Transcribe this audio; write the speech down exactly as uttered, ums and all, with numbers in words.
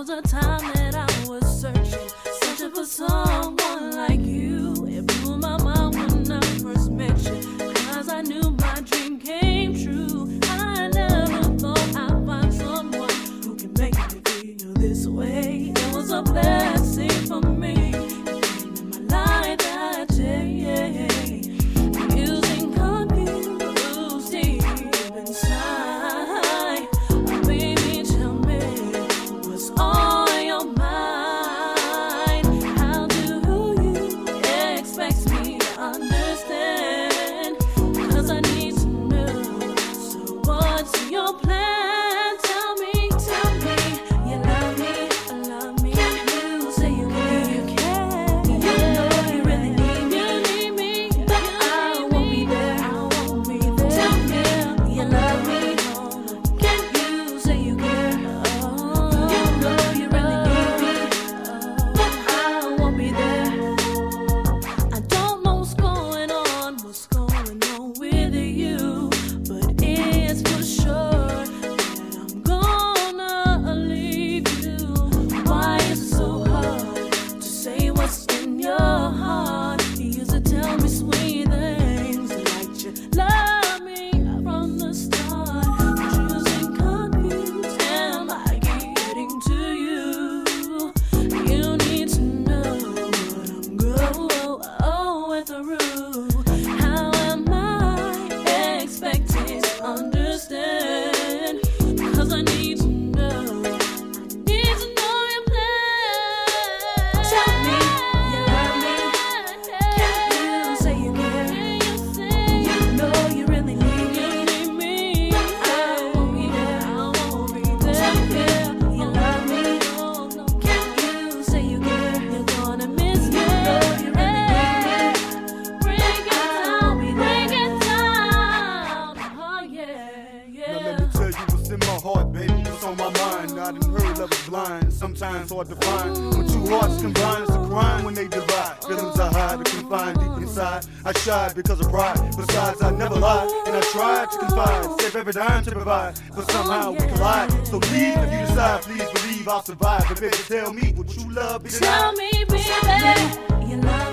was a time that I was searching, searching for someone like you. It blew my mind when I first met you, 'cause I knew my dream came true. I never thought I'd find someone who can make me feel this way. It was a blessing for me. You came in my life that day. Using confused deep inside. Baby, tell me what's on your mind. How do you expect me to understand? 'Cause I need to know. So what's your plan? Tell me, tell me you love me, love me. You say you care, you care. You know you really need me, need me. But I won't be there, I won't be there. Tell me you love me. Can you say you care? You know you really need me, but I won't be there. I don't know what's going on, what's going on with you, but it's for sure that I'm gonna leave you. Why is it so hard to say what's in your heart? You used to tell me sweet things like you love me from the start. Choosing confused, am I getting to you? You need to know what I'm going through. How am I expected to understand? 'Cause I need to know. I need to know your plan. Tell me you love me. Can you say you care? You know you really need me, but I won't be there, I won't be there. Tell me you love me. Can you say you care? You're gonna miss me. You know you really need me. Bring it down, bring it down. Oh yeah, Now yeah. let me tell you what's in my heart, baby, what's on my mind. I done heard love is blind, sometimes hard to find. When two hearts combine, it's a crime when they divide. Feelings I hide or confine deep inside. I shy because of pride. Besides, I never lie, and I try to confide. Save every dime to provide, but somehow we collide. So leave if you decide, please believe I'll survive. But baby, tell me, would you love me Tell tonight? me, baby, you love